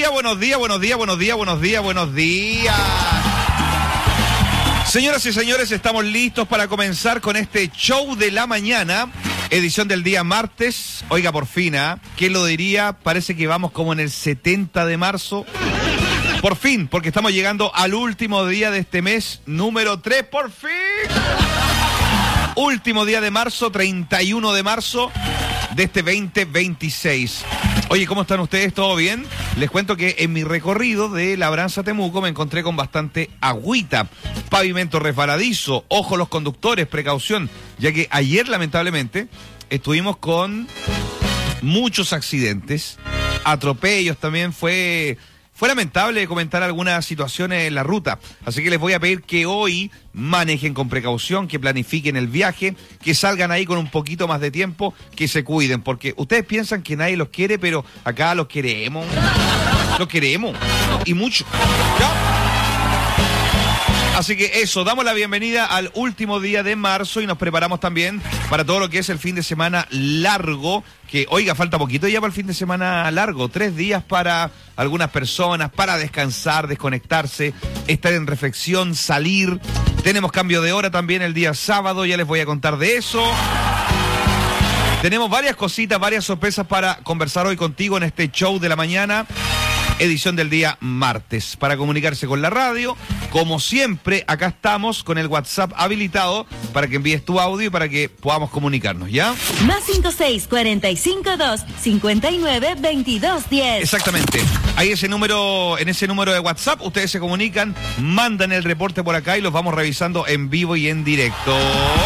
días, buenos días, buenos días, buenos días, buenos días, buenos días. Señoras y señores, estamos listos para comenzar con este show de la mañana, edición del día martes. Oiga, por fin, ¿quién lo diría? Parece que vamos como en el 70 de marzo. Por fin, porque estamos llegando al último día de este mes, número 3, por fin. Último día de marzo, 31 de marzo de este 2026. Oye, ¿cómo están ustedes? ¿Todo bien? Les cuento que en mi recorrido de Labranza a Temuco me encontré con bastante agüita, pavimento resbaladizo, ojo los conductores, precaución, ya que ayer lamentablemente estuvimos con muchos accidentes, atropellos también, fue lamentable comentar algunas situaciones en la ruta, así que les voy a pedir que hoy manejen con precaución, que planifiquen el viaje, que salgan ahí con un poquito más de tiempo, que se cuiden, porque ustedes piensan que nadie los quiere, pero acá los queremos, y mucho, ¿ya? Así que eso, damos la bienvenida al último día de marzo y nos preparamos también para todo lo que es el fin de semana largo, que oiga, falta poquito ya para el fin de semana largo, 3 días para algunas personas, para descansar, desconectarse, estar en reflexión, salir. Tenemos cambio de hora también el día sábado, ya les voy a contar de eso. Tenemos varias cositas, varias sorpresas para conversar hoy contigo en este show de la mañana. Edición del día martes. Para comunicarse con la radio, como siempre, acá estamos con el WhatsApp habilitado para que envíes tu audio y para que podamos comunicarnos, ¿ya? Más 56452-592210. Exactamente. Ahí en ese número de WhatsApp, ustedes se comunican, mandan el reporte por acá y los vamos revisando en vivo y en directo.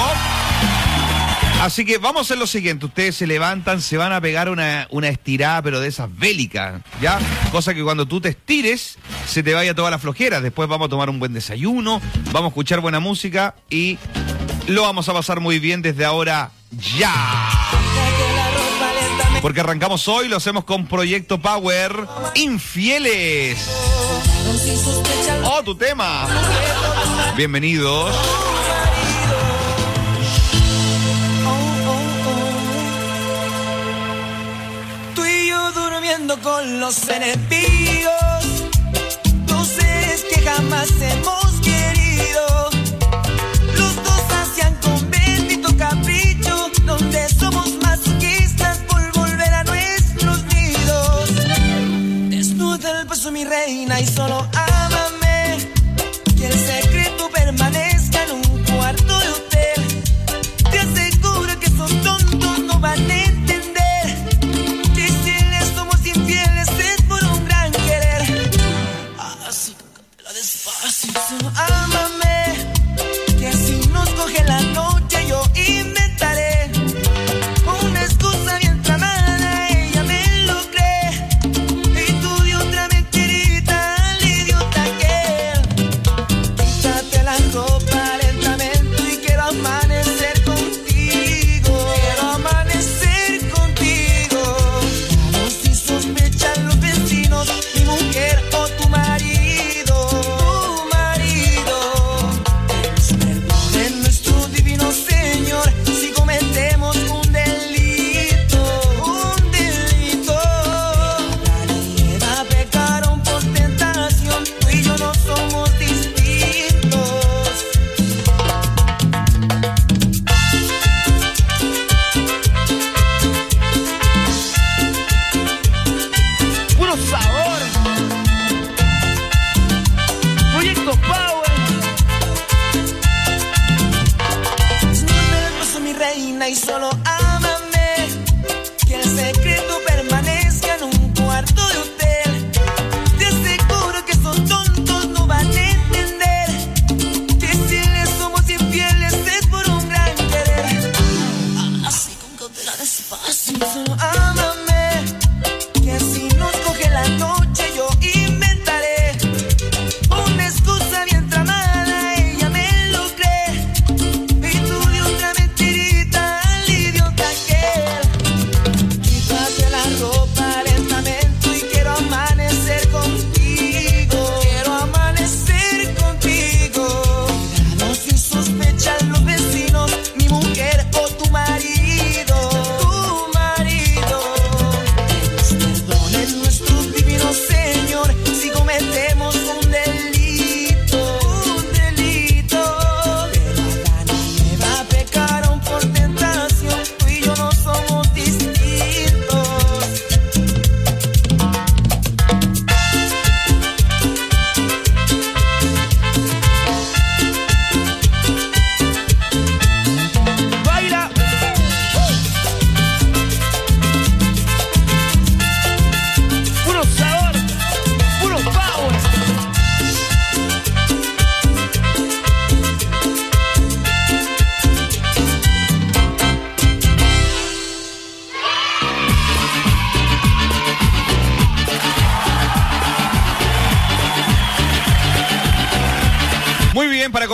Así que vamos a hacer lo siguiente, ustedes se levantan, se van a pegar una estirada, pero de esas bélicas, ¿ya? Cosa que cuando tú te estires, se te vaya toda la flojera. Después vamos a tomar un buen desayuno, vamos a escuchar buena música y lo vamos a pasar muy bien desde ahora ya. Porque arrancamos hoy, lo hacemos con Proyecto Power, Infieles. Oh, tu tema. Bienvenidos. Durmiendo con los enemigos, dos seres que jamás hemos querido, los dos hacían con bendito capricho, donde somos masoquistas por volver a nuestros nidos. Desnuda el beso mi reina y solo ámame, que el secreto permanezca en un cuarto de hotel. Te aseguro que esos tontos no van a entender. Solo ámame, que si nos coge la noche yo inventaré una excusa bien tramada, ella me lo cree, y tú de otra mentirita al idiota que quítate la ropa lentamente y quiero amanecer contigo, no si sospechan los vecinos, mi mujer o tu marido. Y solo ámame, que el secreto permanezca en un cuarto de hotel. Te aseguro que esos tontos no van a entender que si les somos infieles es por un gran querer. Así con cautela despacio, solo ámame, que si nos coge la noche yo inventaré una excusa bien tramada, ella me lo cree, y tú de otra mentirita.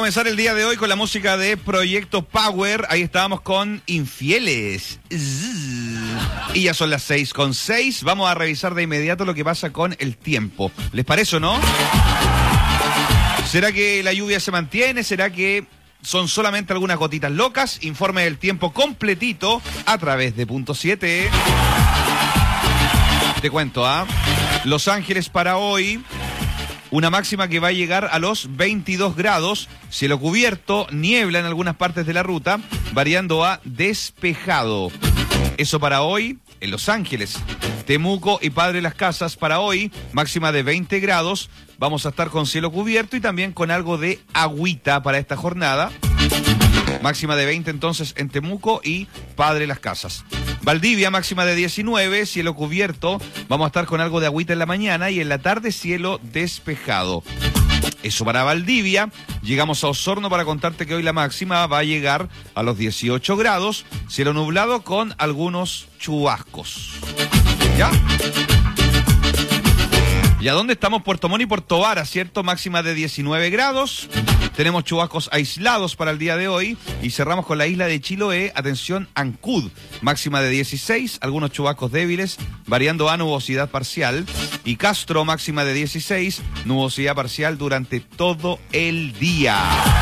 comenzar el día de hoy con la música de Proyecto Power. Ahí estábamos con Infieles. Y ya son las 6:06. Vamos a revisar de inmediato lo que pasa con el tiempo. ¿Les parece o no? ¿Será que la lluvia se mantiene? ¿Será que son solamente algunas gotitas locas? Informe del tiempo completito a través de Punto 7. Te cuento, Los Ángeles para hoy, una máxima que va a llegar a los 22 grados, cielo cubierto, niebla en algunas partes de la ruta, variando a despejado. Eso para hoy en Los Ángeles. Temuco y Padre Las Casas para hoy, máxima de 20 grados, vamos a estar con cielo cubierto y también con algo de agüita para esta jornada. Máxima de 20 entonces en Temuco y Padre Las Casas. Valdivia, máxima de 19, cielo cubierto. Vamos a estar con algo de agüita en la mañana y en la tarde cielo despejado. Eso para Valdivia. Llegamos a Osorno para contarte que hoy la máxima va a llegar a los 18 grados. Cielo nublado con algunos chubascos. ¿Ya? ¿Y a dónde estamos? Puerto Montt y Puerto Vara, ¿cierto? Máxima de 19 grados. Tenemos chubascos aislados para el día de hoy. Y cerramos con la isla de Chiloé. Atención, Ancud. Máxima de 16, algunos chubascos débiles, variando a nubosidad parcial. Y Castro, máxima de 16, nubosidad parcial durante todo el día.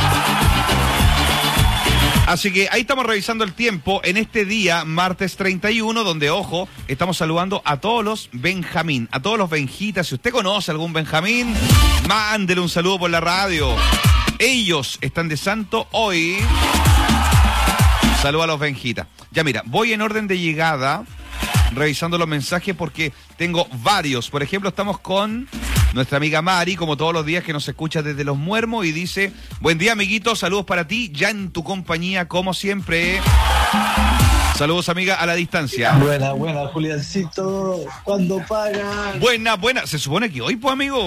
Así que ahí estamos revisando el tiempo en este día, martes 31, donde, ojo, estamos saludando a todos los Benjamín, a todos los Benjitas. Si usted conoce algún Benjamín, mándele un saludo por la radio. Ellos están de santo hoy. Saludos a los Benjitas. Ya mira, voy en orden de llegada, revisando los mensajes porque tengo varios. Por ejemplo, estamos con nuestra amiga Mari, como todos los días, que nos escucha desde Los Muermos y dice: buen día, amiguito, saludos para ti, ya en tu compañía, como siempre. Saludos, amiga, a la distancia. Buena, Juliancito, ¿cuándo pagan? Buena, se supone que hoy, pues, amigo.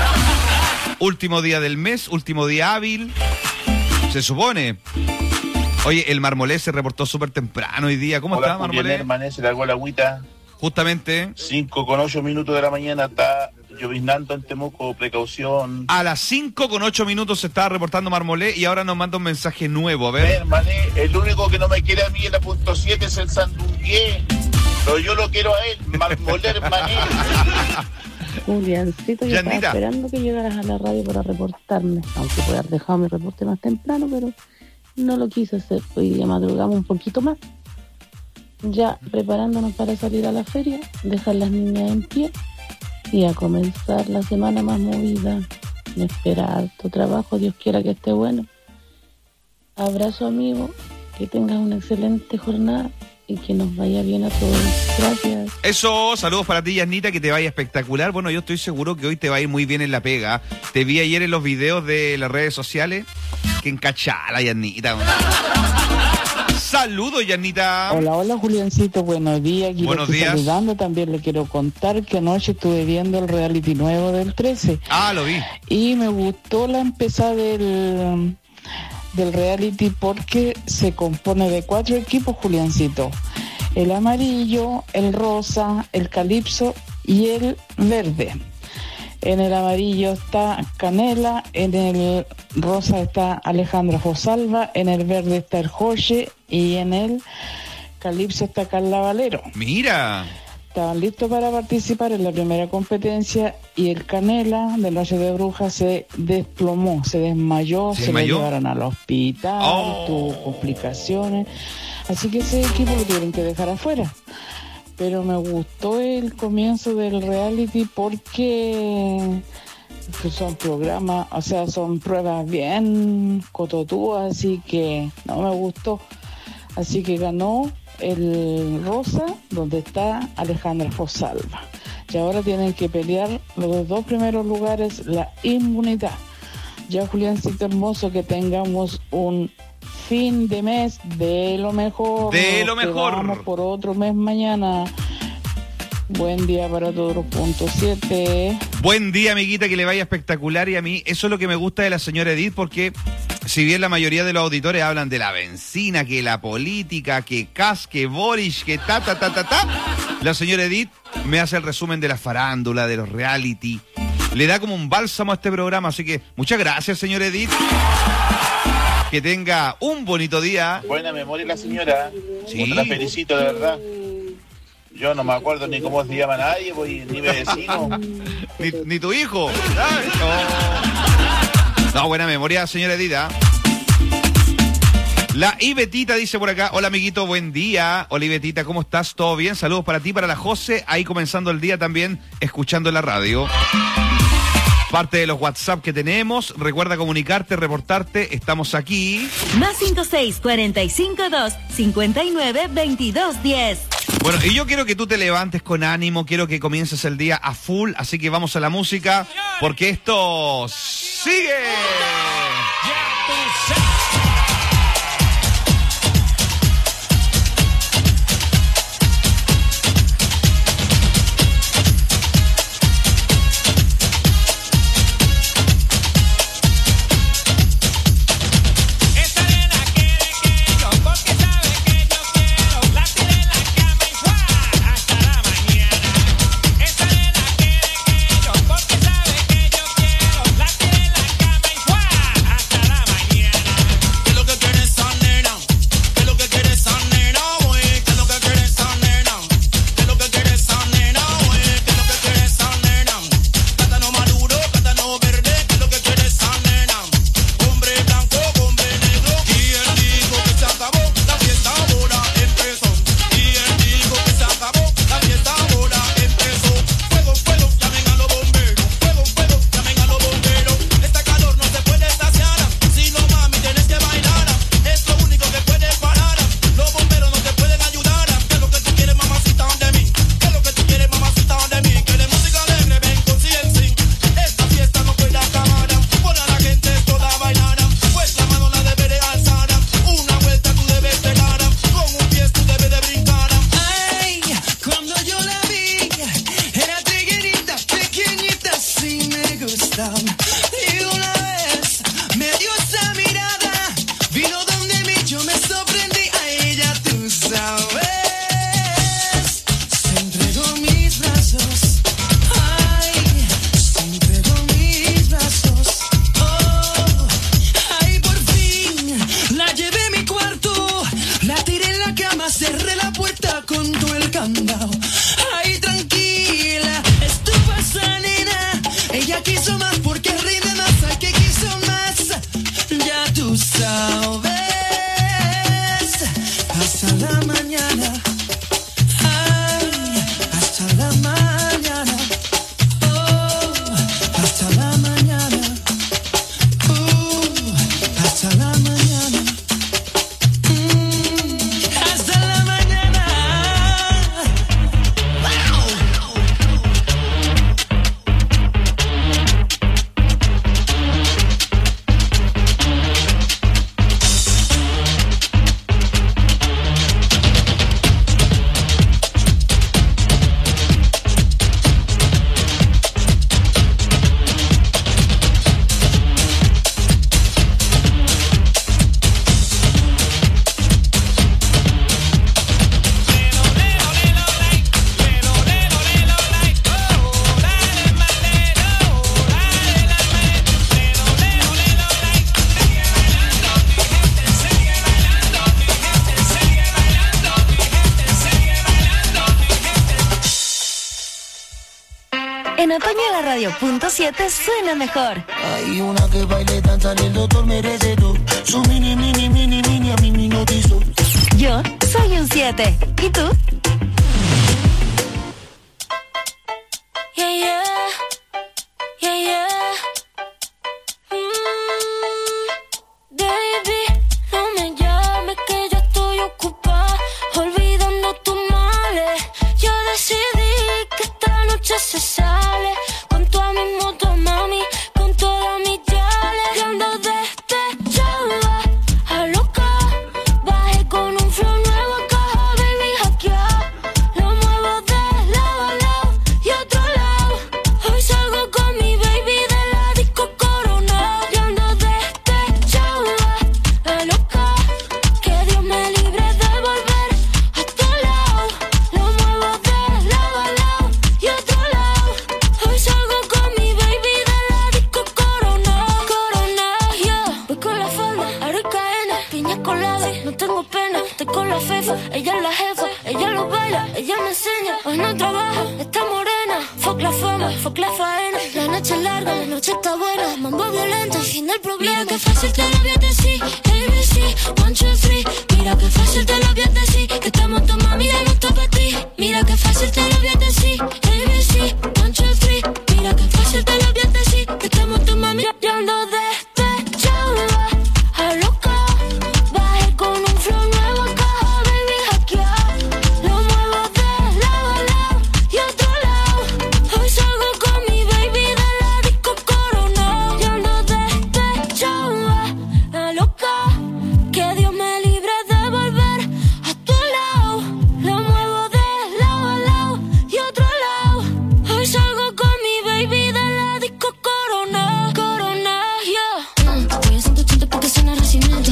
Último día del mes, último día hábil, se supone. Oye, el Marmolé se reportó súper temprano hoy día. ¿Cómo está, Marmolé? Hermano, se largó la agüita. Justamente. 5:08 de la mañana está lloviznando en Temuco, precaución. A las 5:08 se estaba reportando Marmolé y ahora nos manda un mensaje nuevo, a ver. Hermano, el único que no me quiere a mí en la Punto 7 es el Sandungué. Pero yo lo quiero a él, Marmolé, hermano. Juliancito, yo estaba esperando que llegaras a la radio para reportarme, aunque pude haber dejado mi reporte más temprano, pero no lo quise hacer. Hoy día madrugamos un poquito más, ya preparándonos para salir a la feria, dejar las niñas en pie y a comenzar la semana más movida. Me espera harto trabajo, Dios quiera que esté bueno. Abrazo, amigo, que tengas una excelente jornada y que nos vaya bien a todos. Gracias. Eso, saludos para ti, Yasnita, que te vaya espectacular. Bueno, yo estoy seguro que hoy te va a ir muy bien en la pega. Te vi ayer en los videos de las redes sociales. Que encachala, Yasnita. Saludos, Yasnita. Hola, Juliancito, buenos días. Aquí buenos días. Saludando. También le quiero contar que anoche estuve viendo el reality nuevo del 13. Lo vi. Y me gustó la empezada del reality porque se compone de 4 equipos, Juliancito. El amarillo, el rosa, el calipso y el verde. En el amarillo está Canela, en el rosa está Alejandra Fosalva, en el verde está el Joche y en el calipso está Carla Valero. Mira. Estaban listos para participar en la primera competencia y el Canela de Noche de Brujas se desplomó, se desmayó, se lo llevaron al hospital, tuvo complicaciones, así que ese equipo lo tuvieron que dejar afuera. Pero me gustó el comienzo del reality porque son programas, o sea, son pruebas bien cototúas, así que no me gustó. Así que ganó el rosa, donde está Alejandra Fosalva. Y ahora tienen que pelear los 2 primeros lugares la inmunidad. Ya, Juliancito hermoso, que tengamos un fin de mes de lo mejor. De lo mejor. Vamos por otro mes mañana. Buen día para todos los Punto 7. Buen día, amiguita, que le vaya espectacular. Y a mí eso es lo que me gusta de la señora Edith, porque si bien la mayoría de los auditores hablan de la benzina, que la política, que Kass, que Boris, que la señora Edith me hace el resumen de la farándula, de los reality. Le da como un bálsamo a este programa, así que muchas gracias, señora Edith. Que tenga un bonito día. Buena memoria la señora. Sí. La felicito, de verdad. Yo no me acuerdo ni cómo se llama nadie, pues, ni mi vecino. ni tu hijo. No, buena memoria, señora Edita. La Ibetita dice por acá, hola amiguito, buen día. Hola Ibetita, ¿cómo estás? ¿Todo bien? Saludos para ti, para la José, ahí comenzando el día también, escuchando la radio. Parte de los WhatsApp que tenemos, recuerda comunicarte, reportarte, estamos aquí. Más 56425-592210. Bueno, y yo quiero que tú te levantes con ánimo, quiero que comiences el día a full, así que vamos a la música, porque esto sigue. En otoño la radio punto 7 suena mejor. Hay una que baile, danza, el doctor merece todo. Su mini, mini, mini, mini, a mí me hipnotizó. Yo soy un 7. ¿Y tú? Yeah, yeah. Yeah, yeah. Baby, no me llames que yo estoy ocupada, olvidando tus males. Yo decidí que esta noche se sale con toda mi moto, mami, con todas mis yales. Y ando despechada, a loca, bajé con un flow nuevo, caja, baby, hackeada. ahora cadena, piña colada, no tengo pena, estoy con la fefa, ella es la jefa, ella lo baila, ella me enseña, hoy no trabaja, está morena, fuck la fama, fuck la faena, la noche es larga, la noche está buena, mambo violento, el fin del problema, mira que fácil te lo voy a decir, ABC, 1, 2, 3, mira que fácil te lo voy a decir, que estamos tu mami de gusto para ti, mira que fácil te lo voy a decir, ABC, 1, 2, 3, mira que fácil te lo voy a decir, que estamos tu mami, yo ando despechada, a loca, bajé con un flow nuevo en caja, baby, hackear, lo muevo de lado a lado y otro lado, hoy salgo con mi baby de la disco Corona, yo ando despechada, a loca, que Dios me libre de volver a tu lado, lo muevo de lado a lado y otro lado, hoy salgo con mi baby de la disco Corona, Corona, yeah. Voy a 180 porque suena nacimiento.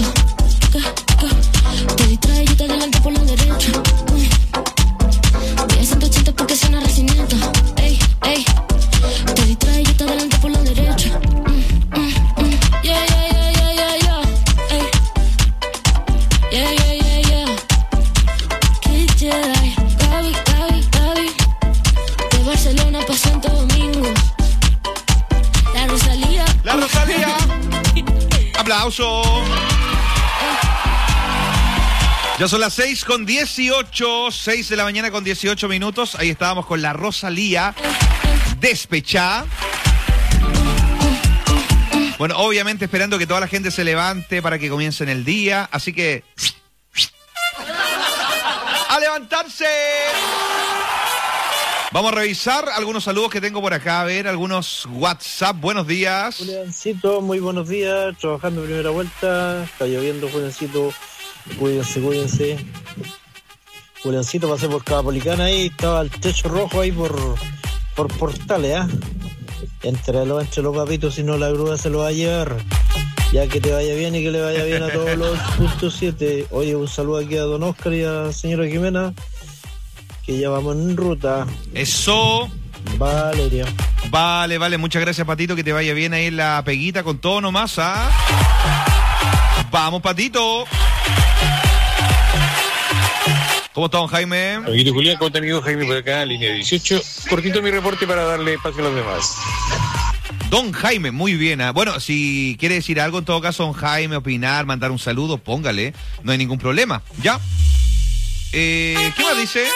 Te distrae y te adelanto por la derecha. Voy a 180 porque suena nacimiento. Ey, ey. Te distrae y te adelanto por la derecha. Yeah, yeah, yeah, yeah, yeah, yeah. Ey. Yeah, yeah, yeah, yeah. Kid Jedi. Gaby, Gaby, Gaby. De Barcelona pa' Santo Domingo. La Rosalía. La Rosalía. Aplauso. Ya son las 6:18, 6 de la mañana con 18 minutos. Ahí estábamos con la Rosalía despechada. Bueno, obviamente esperando que toda la gente se levante para que comiencen el día. Así que... ¡a levantarse! Vamos a revisar algunos saludos que tengo por acá. A ver, algunos WhatsApp. Buenos días. Juliancito, muy buenos días. Trabajando primera vuelta. Está lloviendo, Juliancito. Cuídense, cuídense. Juliancito, pasé por Capolicana ahí. Estaba el techo rojo ahí por Portales, ¿ah? Entre los papitos, si no la grúa se lo va a llevar. Ya que te vaya bien y que le vaya bien a todos los .7. Oye, un saludo aquí a don Oscar y a la señora Jimena, que ya vamos en ruta. Eso. Valeria. Vale, muchas gracias, Patito, que te vaya bien ahí en la peguita con todo nomás, ¿ah? Vamos, Patito. ¿Cómo está, don Jaime? Amiguito Julián, ¿cómo está, amigo Jaime por acá? Línea 18. Cortito mi reporte para darle espacio a los demás. Don Jaime, muy bien. Bueno, si quiere decir algo, en todo caso, don Jaime, opinar, mandar un saludo, póngale. No hay ningún problema. ¿Ya? ¿Qué más dice?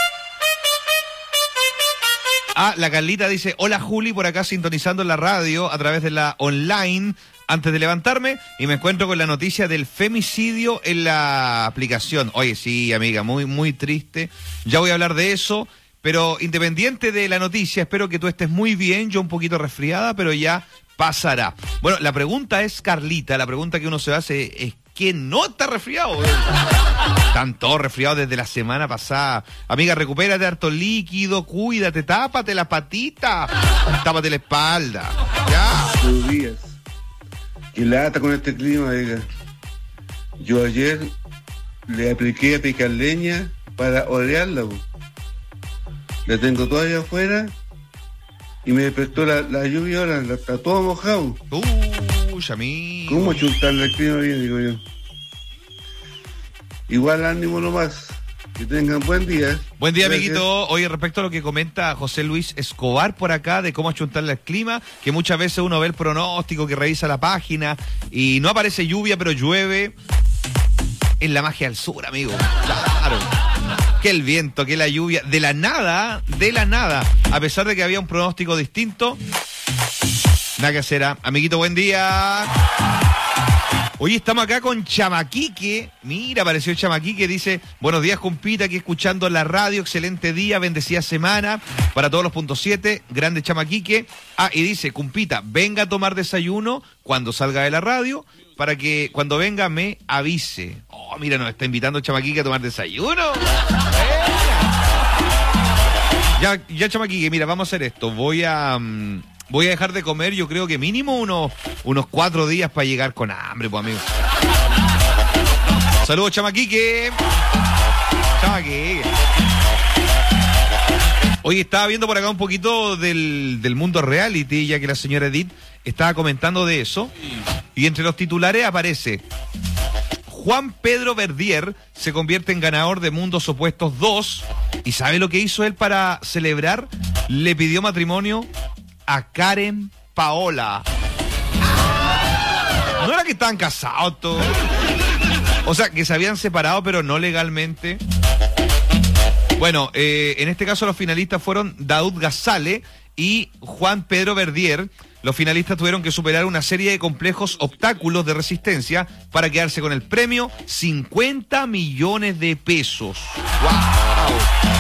La Carlita dice: hola, Juli, por acá sintonizando la radio a través de la online antes de levantarme y me encuentro con la noticia del femicidio en la aplicación. Oye, sí, amiga, muy, muy triste. Ya voy a hablar de eso, pero independiente de la noticia, espero que tú estés muy bien. Yo un poquito resfriada, pero ya pasará. Bueno, la pregunta es, Carlita, la pregunta que uno se hace es: ¿quién no está resfriado? Están todos resfriados desde la semana pasada. Amiga, recupérate harto líquido, cuídate, tápate la patita, tápate la espalda. Ya. Buenos días. Qué lata con este clima, diga. Yo ayer le apliqué a picar leña para orearla. La tengo todavía afuera y me despertó la lluvia ahora, está todo mojado. Amigo. ¿Cómo chuntarle el clima bien, digo yo? Igual ánimo nomás. Que tengan buen día. Buen día, gracias, amiguito. Oye, respecto a lo que comenta José Luis Escobar por acá, de cómo achuntarle al clima, que muchas veces uno ve el pronóstico, que revisa la página y no aparece lluvia, pero llueve. Es la magia del sur, amigo. Claro. Que el viento, que la lluvia, de la nada, a pesar de que había un pronóstico distinto, nada que hacer, ¿eh? Amiguito, buen día. Hoy estamos acá con Chamaquique. Mira, apareció Chamaquique, dice: buenos días, compita, aquí escuchando la radio, excelente día, bendecida semana para todos los .7, grande Chamaquique. Y dice: compita, venga a tomar desayuno cuando salga de la radio, para que cuando venga me avise. Oh, mira, nos está invitando Chamaquique a tomar desayuno. Ya, Chamaquique, mira, vamos a hacer esto. Voy a dejar de comer, yo creo que mínimo unos 4 días para llegar con hambre, pues, amigo. Saludos, Chamaquique. Chamaquique. Oye, estaba viendo por acá un poquito del mundo reality, ya que la señora Edith estaba comentando de eso. Y entre los titulares aparece Juan Pedro Verdier se convierte en ganador de Mundos Opuestos 2. ¿Y sabe lo que hizo él para celebrar? Le pidió matrimonio a Karen Paola. No era que estaban casados todos. O sea, que se habían separado, pero no legalmente. Bueno, en este caso los finalistas fueron Daud Ghazale y Juan Pedro Verdier. Los finalistas tuvieron que superar una serie de complejos obstáculos de resistencia para quedarse con el premio, 50 millones de pesos. ¡Wow!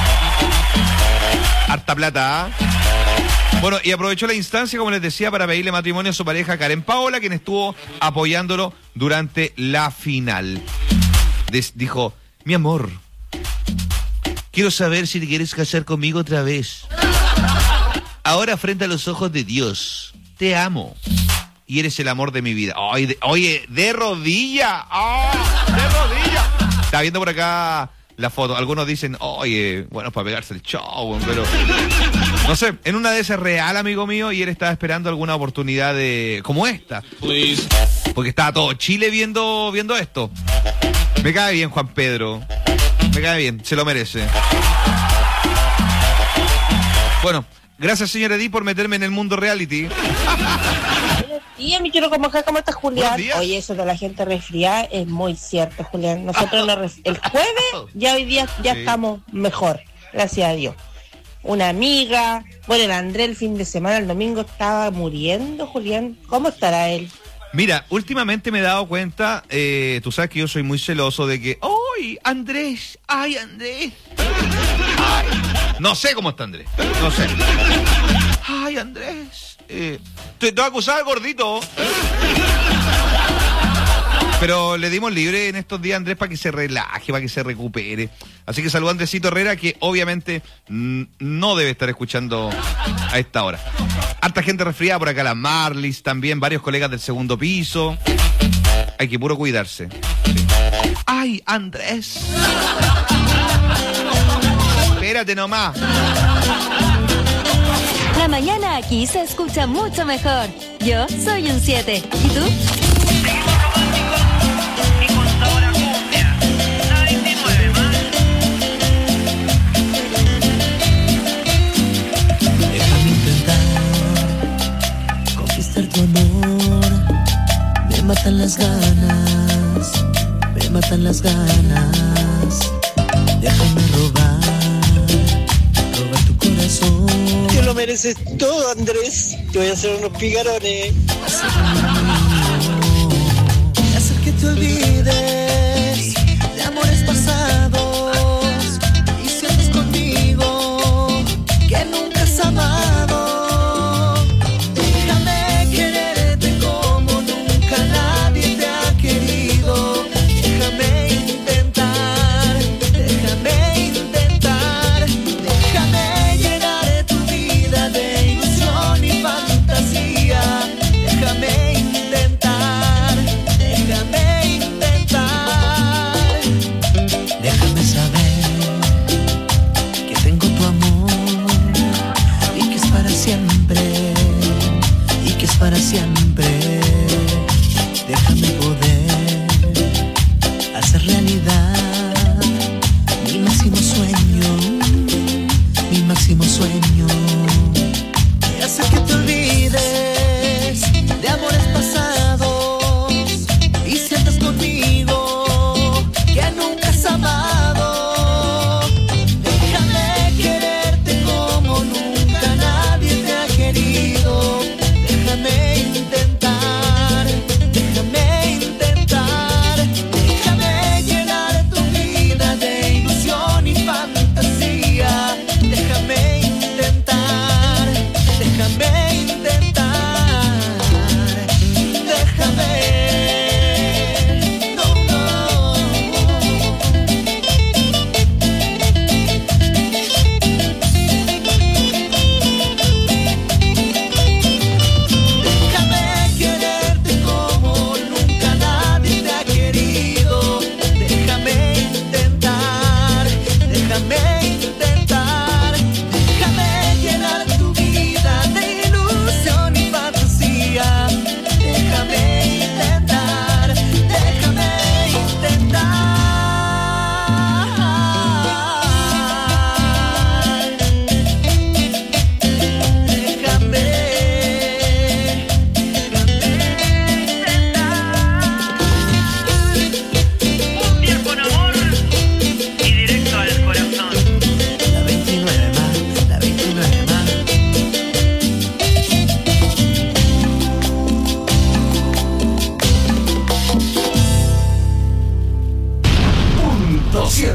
Harta plata, ¿eh? Bueno, y aprovechó la instancia, como les decía, para pedirle matrimonio a su pareja Karen Paola, quien estuvo apoyándolo durante la final. Dijo, mi amor, quiero saber si te quieres casar conmigo otra vez. Ahora frente a los ojos de Dios, te amo y eres el amor de mi vida. Oye, de rodilla. ¡Oh, de rodilla! Está viendo por acá la foto. Algunos dicen, oye, bueno, para pegarse el show, pero no sé, en una de esas real, amigo mío, y él estaba esperando alguna oportunidad como esta. Please. Porque estaba todo Chile viendo esto. Me cae bien Juan Pedro. Me cae bien, se lo merece. Bueno, gracias, señor Edith, por meterme en el mundo reality. Buenos días, mi quiero como estás, Julián. Oye, eso de la gente resfriada es muy cierto, Julián. Nosotros el jueves, ya hoy día ya estamos mejor, gracias a Dios. Una amiga, bueno, el Andrés el fin de semana, el domingo estaba muriendo, Julián. ¿Cómo estará él? Mira, últimamente me he dado cuenta, tú sabes que yo soy muy celoso de que, ¡ay, Andrés! ¡Ay, Andrés! Ay. No sé cómo está Andrés, no sé. ¡Ay, Andrés! Te voy a acusar al gordito. Pero le dimos libre en estos días a Andrés para que se relaje, para que se recupere. Así que saludo a Andresito Herrera, que obviamente no debe estar escuchando a esta hora. Harta gente resfriada por acá, las Marlis, también varios colegas del segundo piso. Hay que puro cuidarse. Sí. ¡Ay, Andrés! Espérate nomás. La mañana aquí se escucha mucho mejor. Yo soy un 7. ¿Y tú? Tu amor, me matan las ganas, me matan las ganas. Déjame robar tu corazón. Te lo mereces todo, Andrés. Te voy a hacer unos picarones. Hacer que te olvides de amores pasados y sientes conmigo que nunca has amado.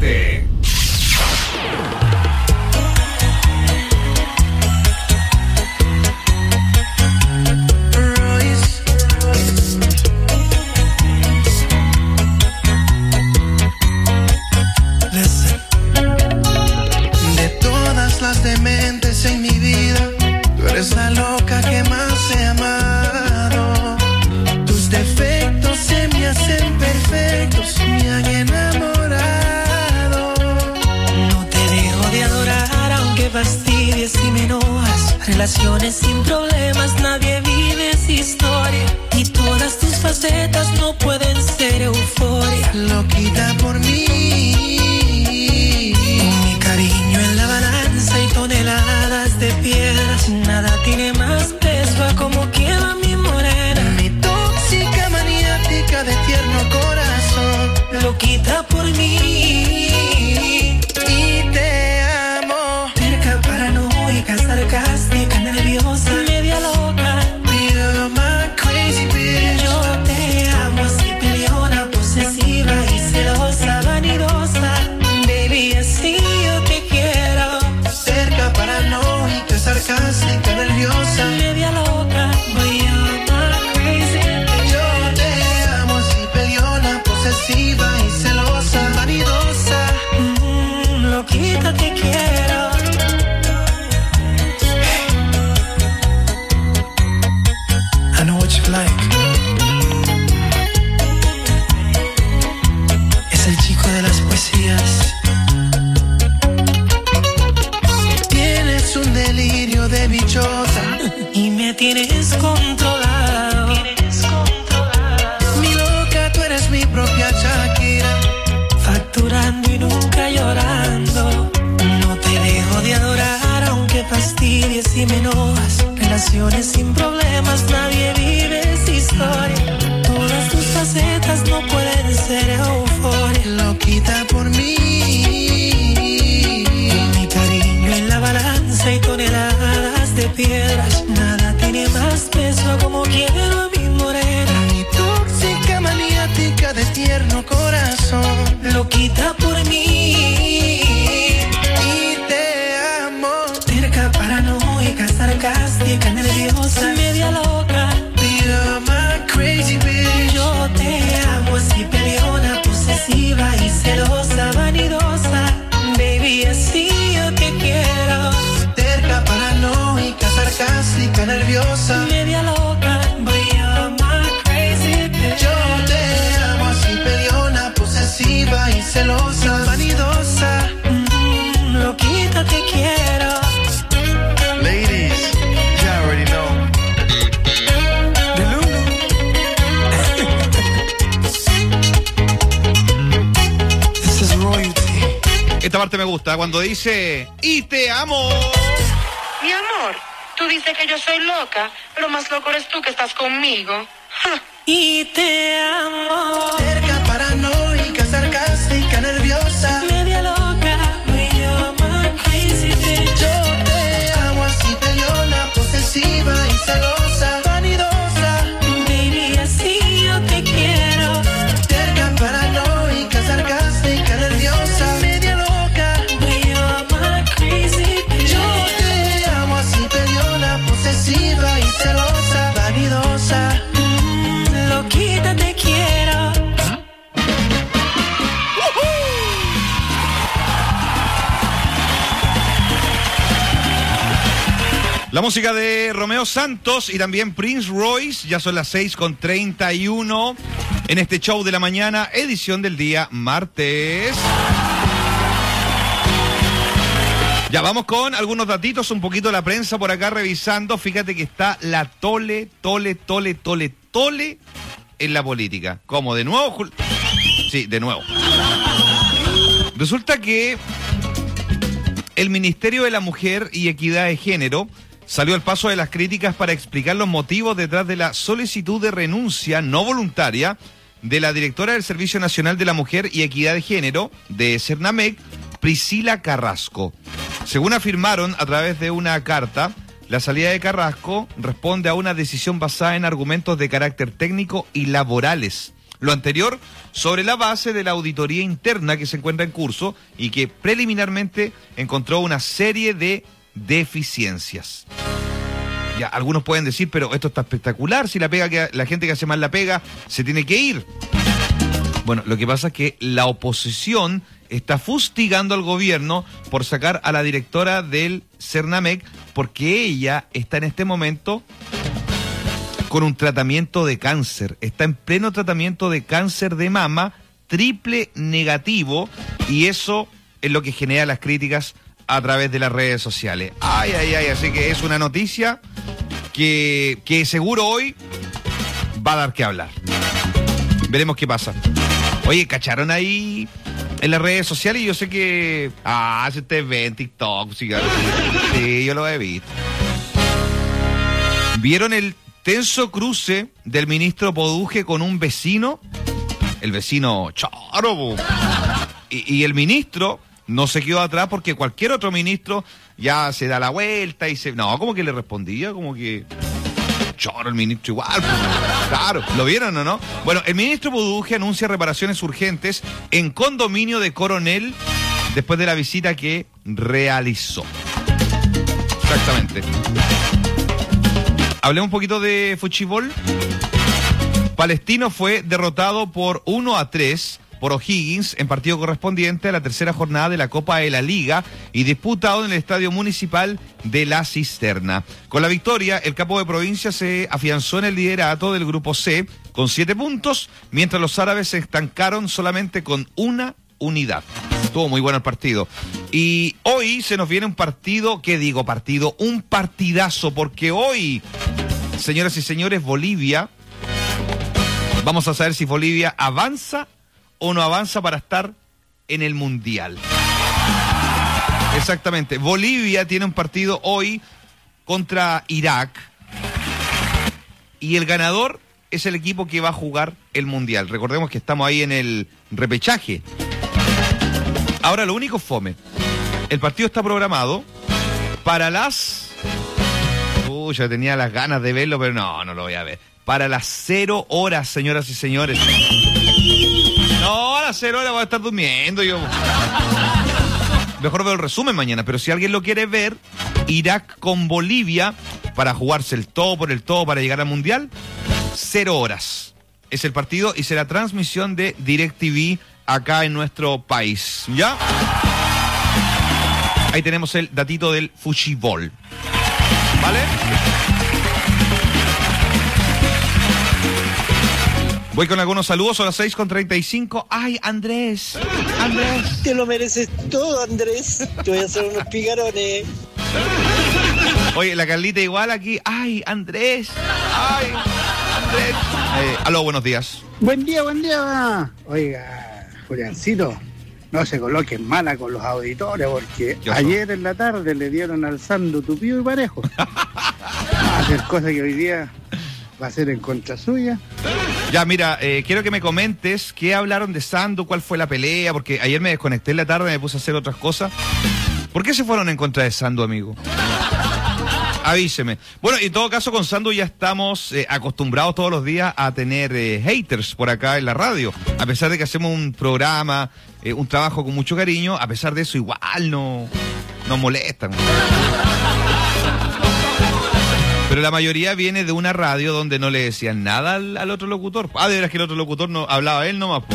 7. De todas las dementes en mi vida, tú eres la loca que más he amado. Tus defectos se me hacen perfectos, me han enamorado. No te dejo de adorar aunque fastidies y me enojas. Relaciones sin problemas, nadie vive esa historia. Y todas tus facetas no pueden ser euforia. Loquita por mí, mi cariño en la balanza y toneladas de piedras. Nada tiene más peso a como queda mi morena. mi tóxica maniática de tierno corazón. Loquita por mí Y te amo. cerca, paranoica, sarcástica, nerviosa, media loca. You're my crazy bitch. Yo te amo así, peleona, posesiva y celosa, vanidosa. Baby, así yo te quiero. Cerca, paranoica, sarcástica, nerviosa, media loca. Boy, you're my crazy bitch. yo te amo así, peleona, posesiva y celosa, vanidosa. Loquita te quiero. I know what you like. Es el chico de las poesías. Tienes un delirio de bichota Y me tienes controlado. Mi loca, tú eres mi propia Shakira. Facturando y nunca llorando. No te dejo de adorar aunque fastidies y me enojas. Relaciones sin problemas, nadie vive esa historia. Todas tus facetas no pueden ser euforia. Loquita por mí, Mi cariño en la balanza y toneladas de piedras. Nada tiene más peso como quiero a mi morena. mi tóxica maniática de tierno corazón. Loquita por mí Y te amo. cerca, paranoica, sarcástica, nerviosa, media loca. You're my crazy bitch. Yo te amo así, peleona, posesiva y celosa, vanidosa. Baby, así yo te quiero. Terca, paranoica, sarcástica, nerviosa, media loca. Boy, you're my crazy bitch. yo te amo así, peleona, posesiva y celosa, vanidosa. Loquita te quiero. Ladies, you already know. The Lulu. This is royalty. Esta parte me gusta, cuando dice, y te amo. Mi amor, tú dices que yo soy loca, pero más loco eres tú que estás conmigo. Ja. Y te amo. Terca, paranoica, sarcástica, nerviosa, Media loca. Boy, you're my crazy bitch. yo te amo así, peleona, posesiva y celosa, vanidosa. Baby, así yo te quiero. Terca, paranoica, sarcástica, nerviosa, media loca. Boy, you're my crazy bitch. Yo te amo así, peleona, posesiva y celosa, vanidosa. Loquita te quiero. La música de Romeo Santos y también Prince Royce. Ya son las 6:31 en este show de la mañana, edición del día martes. Ya vamos con algunos datitos, un poquito de la prensa por acá revisando. Fíjate que está la tole en la política. ¿Cómo? ¿De nuevo? Sí, de nuevo. Resulta que el Ministerio de la Mujer y Equidad de Género salió al paso de las críticas para explicar los motivos detrás de la solicitud de renuncia no voluntaria de la directora del Servicio Nacional de la Mujer y Equidad de Género de Cernamec, Priscila Carrasco. Según afirmaron a través de una carta, la salida de Carrasco responde a una decisión basada en argumentos de carácter técnico y laborales, Lo anterior sobre la base de la auditoría interna que se encuentra en curso y que preliminarmente encontró una serie de deficiencias. Ya, algunos pueden decir, pero esto está espectacular, si la gente que hace mal la pega se tiene que ir. Bueno, lo que pasa es que la oposición está fustigando al gobierno por sacar a la directora del Cernamec porque ella está en este momento con un tratamiento de cáncer. Está en pleno tratamiento de cáncer de mama, triple negativo, y eso es lo que genera las críticas a través de las redes sociales. Ay, así que es una noticia que seguro hoy va a dar que hablar. Veremos qué pasa. Oye, ¿cacharon ahí en las redes sociales? Yo sé que... si ustedes ven TikTok, sí, yo lo he visto. ¿Vieron el tenso cruce del ministro Poduje con un vecino? El vecino choro. Y el ministro no se quedó atrás porque cualquier otro ministro ya se da la vuelta y se... No, como que le respondía, como que... Choro, el ministro igual, pues, claro, ¿lo vieron o no? Bueno, el ministro Poduje anuncia reparaciones urgentes en condominio de Coronel después de la visita que realizó. Exactamente. Hablemos un poquito de fútbol. Palestino fue derrotado por 1-3 por O'Higgins en partido correspondiente a la tercera jornada de la Copa de la Liga y disputado en el Estadio Municipal de La Cisterna. Con la victoria, el capo de provincia se afianzó en el liderato del Grupo C con 7 puntos, mientras los árabes se estancaron solamente con una unidad. Estuvo muy bueno el partido. Y hoy se nos viene un partido, un partidazo, porque hoy, señoras y señores, Bolivia, vamos a saber si Bolivia avanza o no avanza para estar en el Mundial. Exactamente. Bolivia tiene un partido hoy contra Irak y el ganador es el equipo que va a jugar el Mundial. Recordemos que estamos ahí en el repechaje. Ahora, lo único fome, el partido está programado para las... ya tenía las ganas de verlo, pero no lo voy a ver. Para las 0 horas, señoras y señores. No, a las 0 horas voy a estar durmiendo yo. Mejor veo el resumen mañana, pero si alguien lo quiere ver, Irak con Bolivia, para jugarse el todo por el todo para llegar al Mundial, 0 horas. Es el partido y será transmisión de DirecTV acá en nuestro país. ¿Ya? Ahí tenemos el datito del fútbol. ¿Vale? Voy con algunos saludos, son las 6:35. ¡Ay, Andrés! ¡Andrés! Te lo mereces todo, Andrés. Te voy a hacer unos picarones. Oye, la Carlita igual aquí. ¡Ay, Andrés! ¡Ay, Andrés! Aló, buenos días. Buen día. Oiga, Juliancito, no se coloquen mala con los auditores, porque ayer en la tarde le dieron al Sandu tupido y parejo. Va a hacer cosas que hoy día va a ser en contra suya. Ya, mira, quiero que me comentes qué hablaron de Sandu, cuál fue la pelea, porque ayer me desconecté en la tarde, me puse a hacer otras cosas. ¿Por qué se fueron en contra de Sandu, amigo? Avíseme. Bueno, en todo caso, con Sandu ya estamos acostumbrados todos los días a tener haters por acá en la radio. A pesar de que hacemos un programa, un trabajo con mucho cariño, a pesar de eso igual nos molestan. Pero la mayoría viene de una radio donde no le decían nada al otro locutor. De veras que el otro locutor no hablaba él nomás.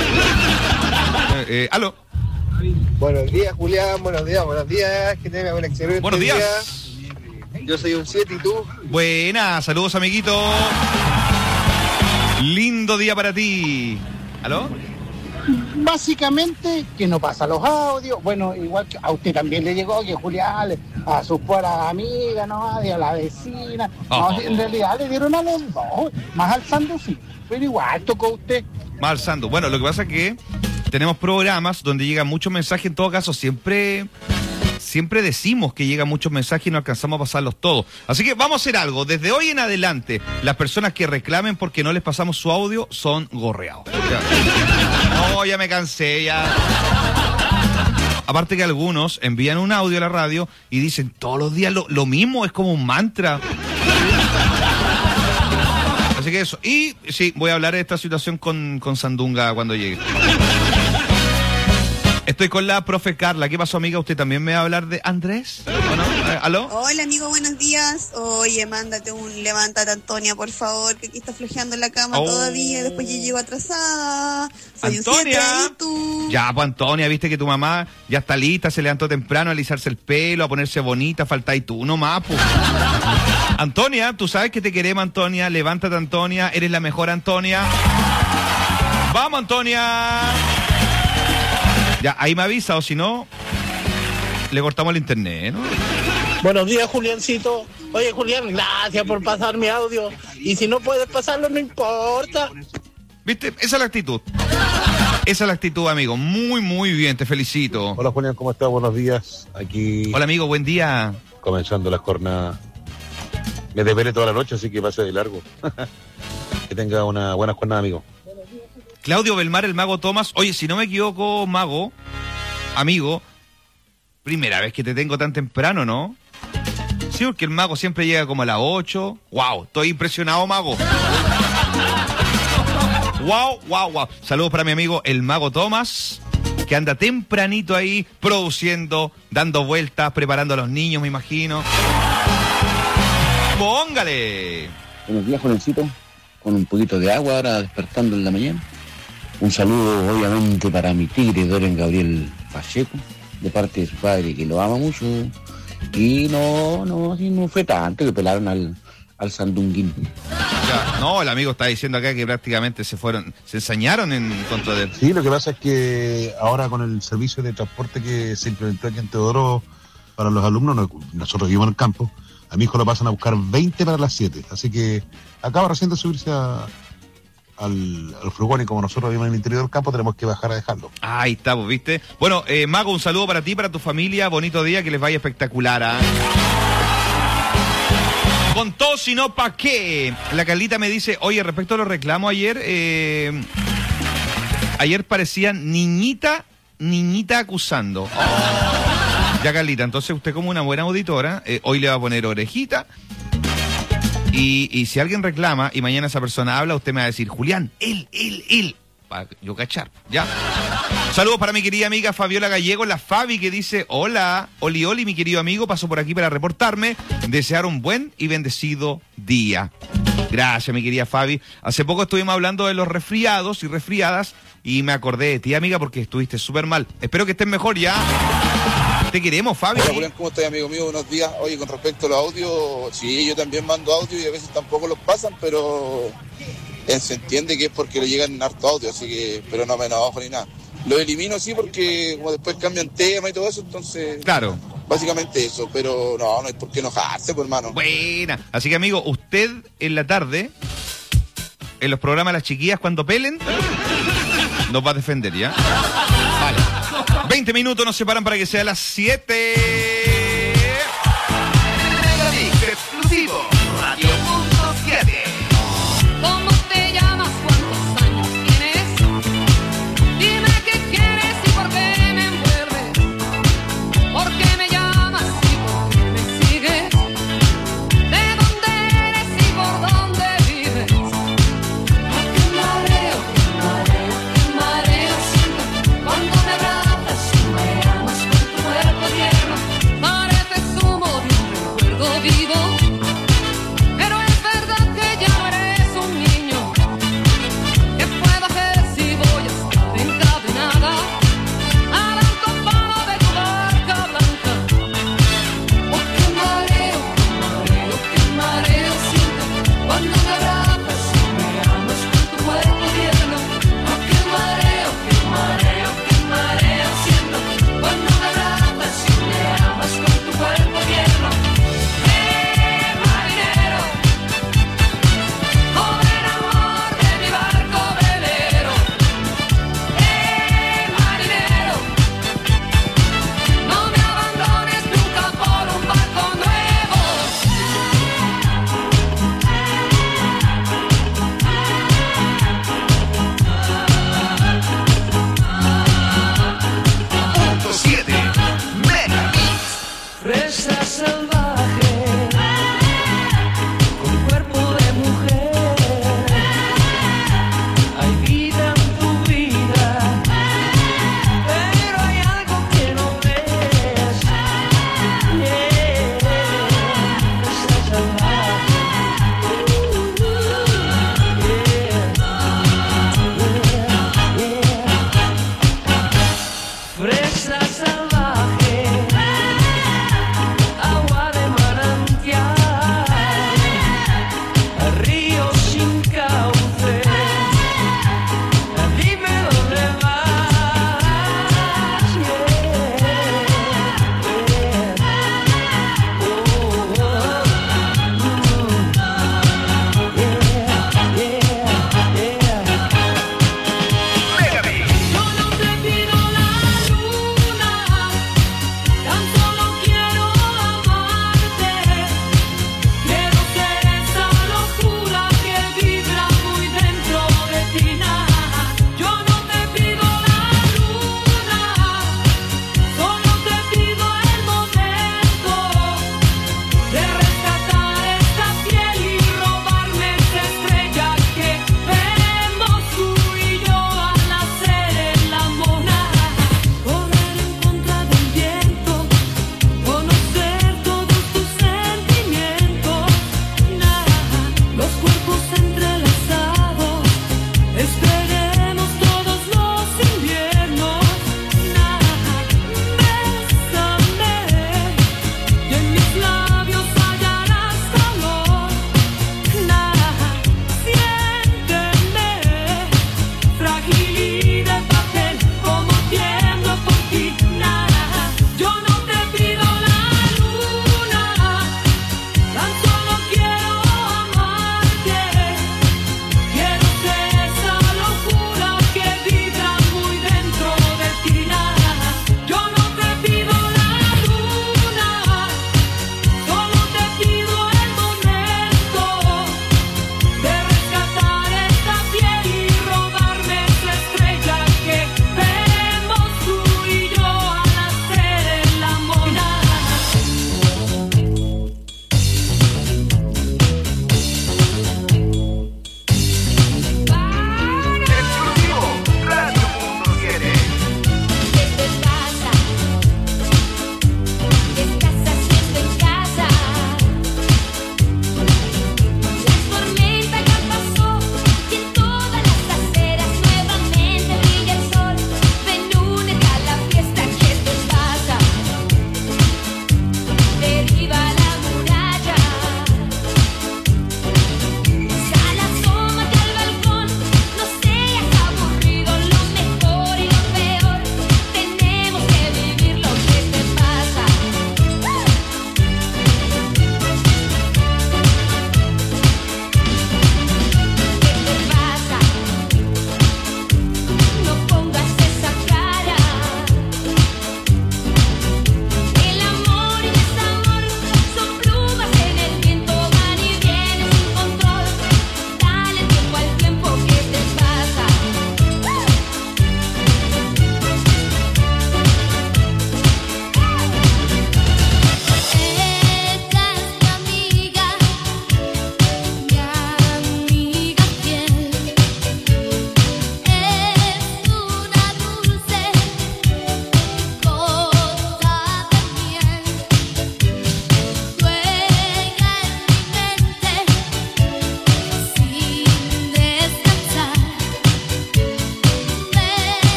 Aló. Buenos días, Julián. Buenos días. Que tenga un excelente Buenos días. Día. Yo soy un 7 y tú. Buenas, saludos, amiguito. Lindo día para ti. ¿Aló? Básicamente, que no pasa los audios. Bueno, igual que a usted también le llegó que Julián, a sus puras amigas, ¿no? A la vecina. No, en realidad le dieron a los dos. Más al Sandu sí. Pero igual tocó usted. Más al Sandu. Bueno, lo que pasa es que tenemos programas donde llegan muchos mensajes. En todo caso, siempre decimos que llegan muchos mensajes y no alcanzamos a pasarlos todos. Así que vamos a hacer algo. Desde hoy en adelante, las personas que reclamen porque no les pasamos su audio son gorreados. No, ya me cansé, ya. Aparte que algunos envían un audio a la radio y dicen todos los días lo mismo, es como un mantra. Así que eso. Y sí, voy a hablar de esta situación con Sandunga cuando llegue. Estoy con la profe Carla. ¿Qué pasó, amiga? ¿Usted también me va a hablar de Andrés? ¿O no? ¿Aló? Hola, amigo, buenos días. Oye, mándate un levántate, Antonia, por favor, que aquí está flojeando en la cama todavía. Después yo llego atrasada. Soy Antonia. ¿Y tú? Ya, pues, Antonia, viste que tu mamá ya está lista, se levantó temprano a alisarse el pelo, a ponerse bonita, falta y tú nomás, pues. Antonia, tú sabes que te queremos, Antonia. Levántate, Antonia. Eres la mejor, Antonia. ¡Vamos, Antonia! Ya, ahí me avisa, o si no, le cortamos el internet, ¿no? Buenos días, Juliancito. Oye, Julián, gracias por pasar mi audio. Y si no puedes pasarlo, no importa. ¿Viste? Esa es la actitud. Esa es la actitud, amigo. Muy, muy bien, te felicito. Hola, Julián, ¿cómo estás? Buenos días. Aquí... Hola, amigo, buen día. Comenzando la jornada. Me desvelé toda la noche, así que pase de largo. Que tenga una buena jornada, amigo. Claudio Belmar, el Mago Tomás. Oye, si no me equivoco, Mago, amigo, primera vez que te tengo tan temprano, ¿no? Sí, porque el Mago siempre llega como a las 8. ¡Wow! Estoy impresionado, Mago. ¡Wow, wow, wow! Saludos para mi amigo, el Mago Tomás, que anda tempranito ahí, produciendo, dando vueltas, preparando a los niños, me imagino. ¡Póngale! Buenos días, jovencito. Con un poquito de agua ahora despertando en la mañana. Un saludo, obviamente, para mi tigre, Doren Gabriel Pacheco, de parte de su padre, que lo ama mucho. Y no fue tanto que pelaron al Sandunguín. Ya, no, el amigo está diciendo acá que prácticamente se ensañaron en contra de él. Sí, lo que pasa es que ahora con el servicio de transporte que se implementó aquí en Teodoro para los alumnos, nosotros vivimos en el campo, a mi hijo lo pasan a buscar 20 para las 7. Así que acaba recién de subirse al furgón y como nosotros vivimos en el interior del campo, tenemos que bajar a dejarlo. Ahí está, pues, ¿viste? Bueno, Mago, un saludo para ti, para tu familia. Bonito día, que les vaya espectacular, ¿eh? Con todo, si no, ¿pa' qué? La Carlita me dice, oye, respecto a los reclamos ayer, ayer parecían niñita acusando. Oh. Ya, Carlita, entonces usted como una buena auditora, hoy le va a poner orejita. Y si alguien reclama y mañana esa persona habla, usted me va a decir, Julián, él, para yo cachar, ¿ya? Saludos para mi querida amiga Fabiola Gallego, la Fabi, que dice, hola, oli, mi querido amigo, paso por aquí para reportarme, desear un buen y bendecido día. Gracias, mi querida Fabi. Hace poco estuvimos hablando de los resfriados y resfriadas y me acordé de ti, amiga, porque estuviste súper mal. Espero que estés mejor ya. Te queremos, Fabi. Hola, Julián, ¿cómo estás, amigo mío? Buenos días. Oye, con respecto a los audios, sí, yo también mando audio y a veces tampoco los pasan, pero se entiende que es porque le llegan harto audio, así que, pero no me enojo ni nada. Lo elimino, sí, porque como después cambian tema y todo eso, entonces... Claro. Básicamente eso, pero no hay por qué enojarse, pues, hermano. Buena. Así que, amigo, usted en la tarde, en los programas de las chiquillas, cuando pelen, nos va a defender, ¿ya? Vale. 20 minutos nos separan para que sea las 7. Exclusivo, Radio.7. ¿Cómo te llamas? ¿Cuántos años tienes? Dime qué quieres y por qué me envuelves. ¿Por qué me llamas y por qué me sigues? ¿De dónde eres y por dónde vives? Qué mareo siento cuando me abrazas y me amas con tu cuerpo tierno.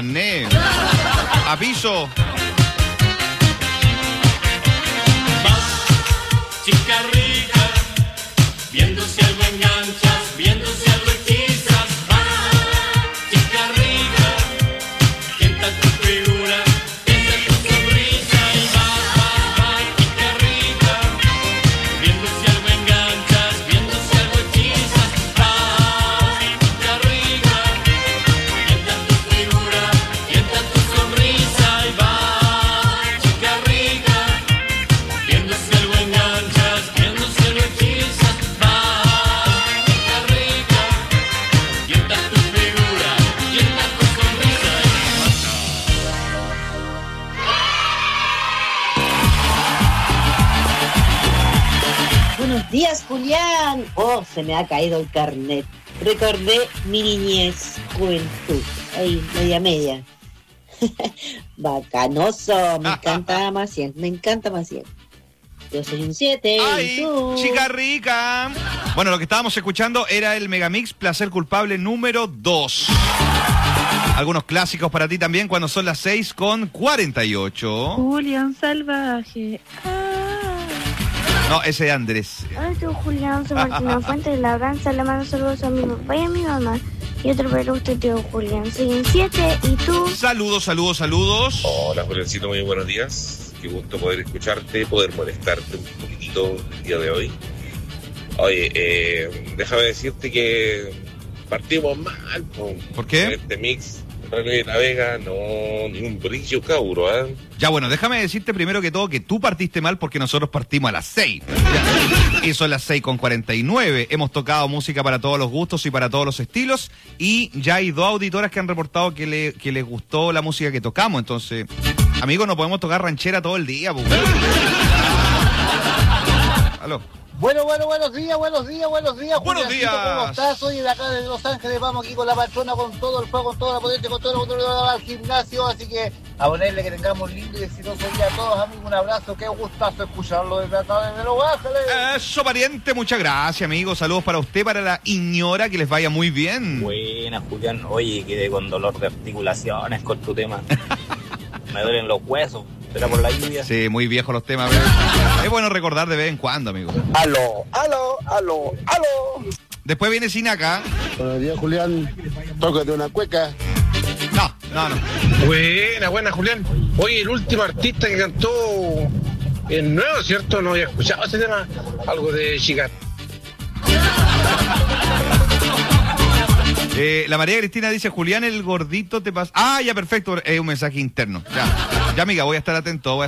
carnet. Aviso. Chica rica, viendo si algo enganchas, viendo si algo hechizas. Chica rica, tienta tu figura, tienta tu sonrisa y va, chica rica, viendo si algo enganchas, viendo si algo hechizas. Chica rica, tienta tu figura, tienta tu sonrisa y va, chica rica, viendo si algo enganchas, viendo si algo hechizas. Chica rica, tienta tu figura, tienta tu sonrisa y Buenos días, Julián. Oh, se me ha caído el carnet. Recordé mi niñez, juventud. Ahí, media. Bacanoso. Me encanta Maciel. Yo soy un 7. ¡Ay, chica rica! Bueno, lo que estábamos escuchando era el Megamix Placer Culpable número 2. Algunos clásicos para ti también cuando son las 6:48. Julián Salvaje. No, ese es Andrés. Hola, soy Julián, soy Martina Fuente de Labranza. Le mando saludos a mi papá y a mi mamá. Y otro para usted, tío Julián. Soy un 7. ¿Y tú? Saludos. Hola, Juliancito, muy buenos días. Qué gusto poder escucharte, poder molestarte un poquitito el día de hoy. Oye, déjame decirte que partimos mal. ¿Por qué? Con este mix, René La Vega, no, ni un brillo cabro, ¿eh? Ya, bueno, déjame decirte primero que todo que tú partiste mal porque nosotros partimos a las 6. Y son las 6:49. Hemos tocado música para todos los gustos y para todos los estilos. Y ya hay 2 auditoras que han reportado que les gustó la música que tocamos. Entonces, amigos, no podemos tocar ranchera todo el día. Pues. Aló. Buenos días. Buenos días. ¿Cómo estás? Soy de acá de Los Ángeles, vamos aquí con la patrona, con todo el fuego, con toda la potencia, con todo el control al gimnasio, así que a ponerle que tengamos lindo y exitoso día a todos, amigos, un abrazo, qué gustazo escucharlo desde acá, desde Los Ángeles. Eso, pariente, muchas gracias, amigos, saludos para usted, para la Iñora, que les vaya muy bien. Buena, Julián, oye, quedé con dolor de articulaciones con tu tema, me duelen los huesos. ¿Será por la lluvia? Sí, muy viejos los temas. Es bueno recordar de vez en cuando, amigo. Aló. Después viene Sinaca. Buenos días, Julián. Tócate una cueca. No. Buena, Julián. Oye, el último artista que cantó es nuevo, ¿cierto? No había escuchado ese tema. Algo de Chicago. La María Cristina dice, Julián, el gordito te pasa... Ah, ya, perfecto, es un mensaje interno. Ya, amiga, voy a estar atento.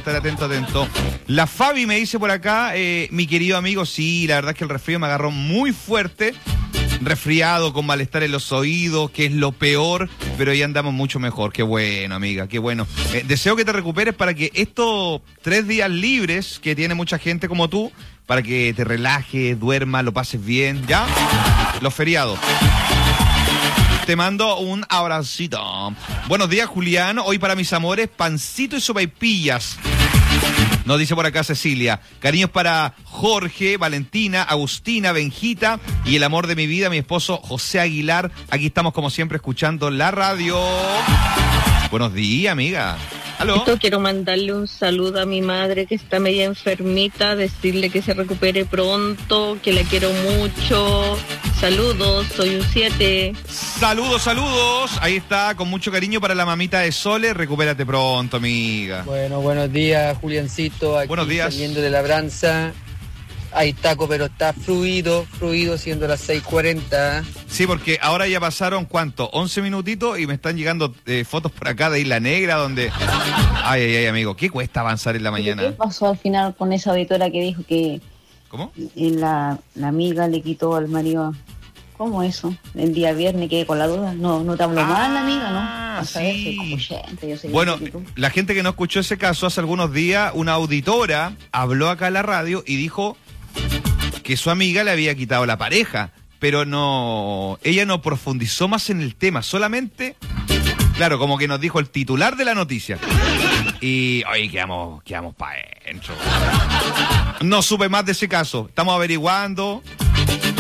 La Fabi me dice por acá, mi querido amigo, sí, la verdad es que el resfrío me agarró muy fuerte. Resfriado, con malestar en los oídos, que es lo peor, pero ya andamos mucho mejor. Qué bueno, amiga, qué bueno. Deseo que te recuperes para que estos 3 días libres que tiene mucha gente como tú, para que te relajes, duermas, lo pases bien, ¿ya? Los feriados. Te mando un abracito. Buenos días, Julián. Hoy para mis amores, pancito y sopaipillas. Nos dice por acá Cecilia. Cariños para Jorge, Valentina, Agustina, Benjita y el amor de mi vida, mi esposo José Aguilar. Aquí estamos como siempre escuchando la radio. Buenos días, amiga. ¿Aló? Quiero mandarle un saludo a mi madre que está media enfermita, decirle que se recupere pronto, que la quiero mucho. Saludos, soy un 7. Saludos. Ahí está, con mucho cariño para la mamita de Sole. Recupérate pronto, amiga. Bueno, buenos días, Juliancito. Aquí buenos días. Saliendo de Labranza. Hay taco, pero está fluido, siendo las 6:40. Sí, porque ahora ya pasaron, ¿cuánto? 11 minutitos y me están llegando fotos por acá de Isla Negra, donde... Ay, amigo, ¿qué cuesta avanzar en la mañana? ¿Qué pasó al final con esa auditora que dijo que... ¿Cómo? La amiga le quitó al marido... ¿Cómo eso? El día viernes quedé con la duda. No te hablo mal, amiga, ¿no? O sea, sí. Bueno, la gente que no escuchó ese caso, hace algunos días, una auditora habló acá en la radio y dijo que su amiga le había quitado la pareja, pero no, ella no profundizó más en el tema, solamente, claro, como que nos dijo el titular de la noticia. Y, oye, quedamos para adentro. No supe más de ese caso, estamos averiguando.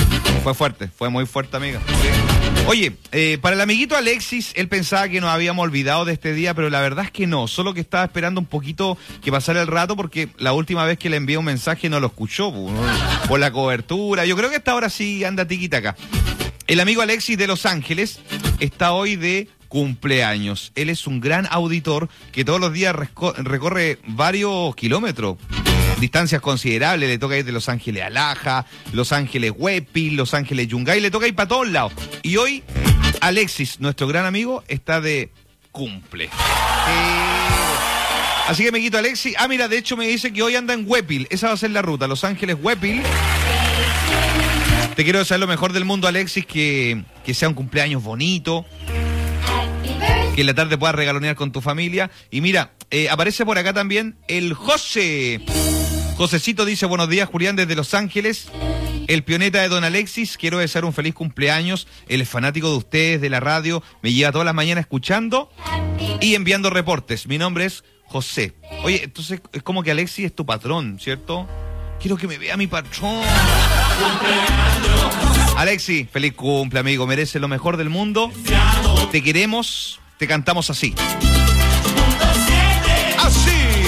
Fue fuerte, fue muy fuerte, amiga. Sí. Oye, para el amiguito Alexis, él pensaba que nos habíamos olvidado de este día, pero la verdad es que no, solo que estaba esperando un poquito que pasara el rato, porque la última vez que le envié un mensaje no lo escuchó, por la cobertura. Yo creo que esta hora sí anda tiquitaca. El amigo Alexis de Los Ángeles está hoy de cumpleaños. Él es un gran auditor que todos los días recorre varios kilómetros. Distancias considerables, le toca ir de Los Ángeles a Laja, Los Ángeles Huepil, Los Ángeles Yungay, le toca ir para todos lados. Y hoy, Alexis, nuestro gran amigo, está de cumple. Así que me quito Alexis. Ah, mira, de hecho me dice que hoy anda en Huepil. Esa va a ser la ruta, Los Ángeles Huepil. Te quiero desear lo mejor del mundo, Alexis, que sea un cumpleaños bonito, que en la tarde puedas regalonear con tu familia. Y mira, aparece por acá también el José. Josecito dice, buenos días, Julián, desde Los Ángeles. El pioneta de don Alexis, quiero desear un feliz cumpleaños. Él es fanático de ustedes, de la radio. Me lleva todas las mañanas escuchando y enviando reportes. Mi nombre es José. Oye, entonces es como que Alexis es tu patrón, ¿cierto? Quiero que me vea mi patrón. Alexis, feliz cumple, amigo. Merece lo mejor del mundo. Te queremos, te cantamos así. Así.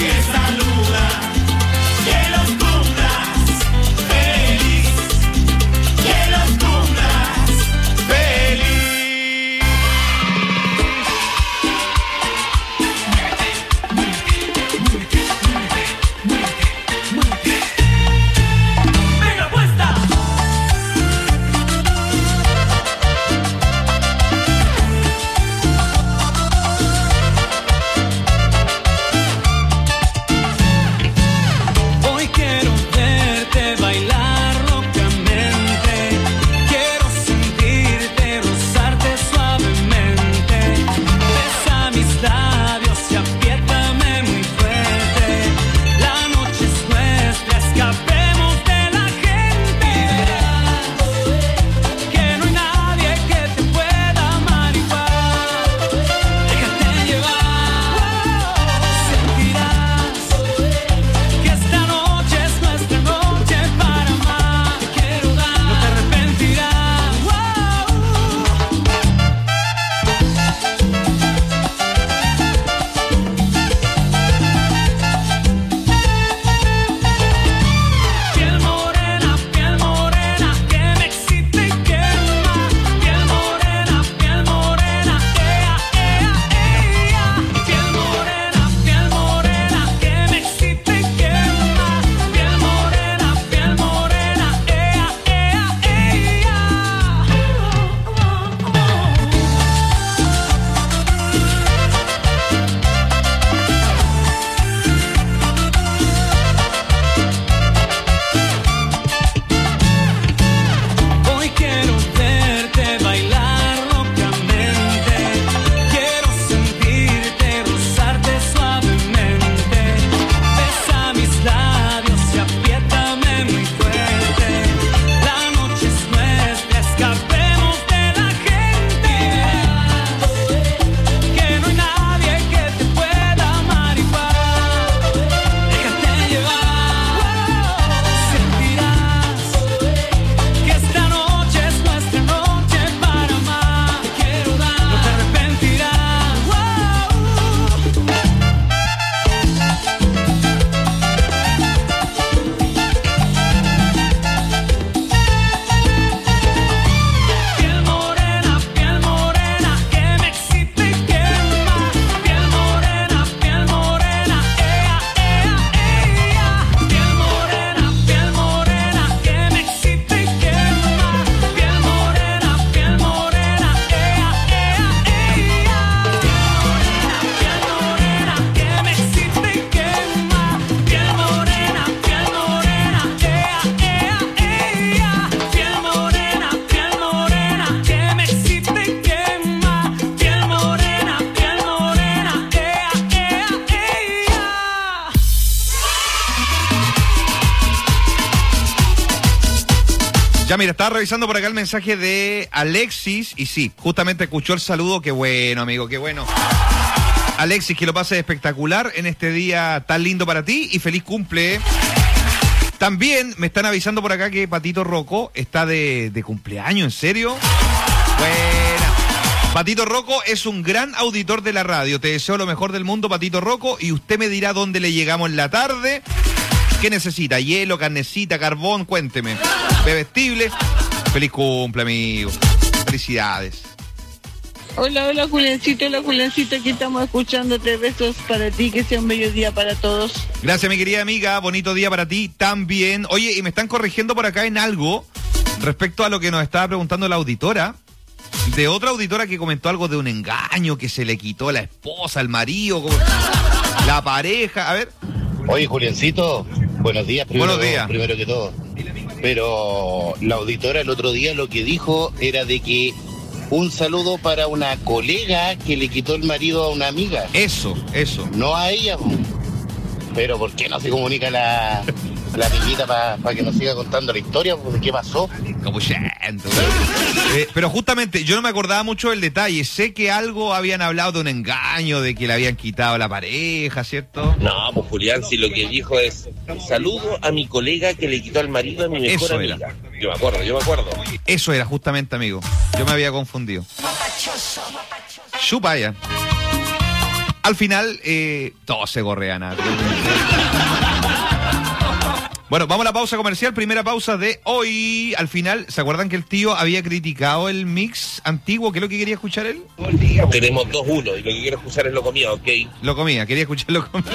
Ya, mira, estaba revisando por acá el mensaje de Alexis y sí, justamente escuchó el saludo. Qué bueno, amigo, qué bueno. Alexis, que lo pases espectacular en este día tan lindo para ti y feliz cumple. También me están avisando por acá que Patito Rocco está de cumpleaños, ¿en serio? Buena. Patito Rocco es un gran auditor de la radio. Te deseo lo mejor del mundo, Patito Rocco, y usted me dirá dónde le llegamos en la tarde. ¿Qué necesita? Hielo, carnecita, carbón, cuénteme. Bebestible. Feliz cumple, amigo. Felicidades. Hola, Juliancito, aquí estamos escuchándote. Besos para ti, que sea un bello día para todos. Gracias, mi querida amiga, bonito día para ti también. Oye, y me están corrigiendo por acá en algo respecto a lo que nos estaba preguntando la auditora, de otra auditora que comentó algo de un engaño, que se le quitó la esposa, el marido, la pareja. A ver. Oye, Juliancito, buenos días. Buenos días. Primero que todo. Pero la auditora el otro día lo que dijo era de que un saludo para una colega que le quitó el marido a una amiga. Eso. No a ella. Pero ¿por qué no se comunica la amiguita para que nos siga contando la historia? ¿Qué pasó? Pero justamente yo no me acordaba mucho del detalle. Sé que algo habían hablado de un engaño, de que le habían quitado la pareja, ¿cierto? No, pues Julián, si lo que dijo es saludo a mi colega que le quitó al marido a mi mejor amiga. Yo me acuerdo. Eso era justamente, amigo. Yo me había confundido. Chupaya. Al final, todos se gorrean. Bueno, vamos a la pausa comercial, primera pausa de hoy. Al final, ¿se acuerdan que el tío había criticado el mix antiguo? ¿Qué es lo que quería escuchar él? Tenemos 2-1 y lo que quiero escuchar es Lo Comía, ¿ok? Lo Comía, quería escuchar Lo Comía.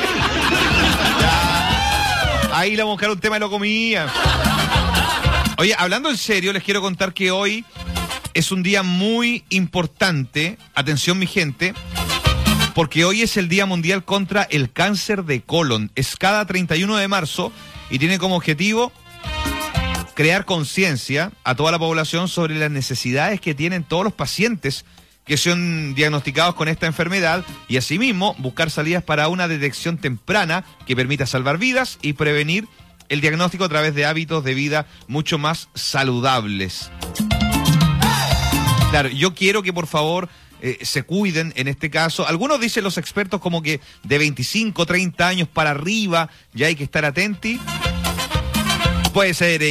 Ahí le vamos a buscar un tema de Lo Comía. Oye, hablando en serio, les quiero contar que hoy es un día muy importante. Atención, mi gente, porque hoy es el Día Mundial contra el Cáncer de Colon. Es cada 31 de marzo y tiene como objetivo crear conciencia a toda la población sobre las necesidades que tienen todos los pacientes que son diagnosticados con esta enfermedad y asimismo buscar salidas para una detección temprana que permita salvar vidas y prevenir el diagnóstico a través de hábitos de vida mucho más saludables. Claro, yo quiero que por favor se cuiden en este caso. Algunos dicen los expertos como que de 25, 30 años para arriba ya hay que estar atentos. Puede ser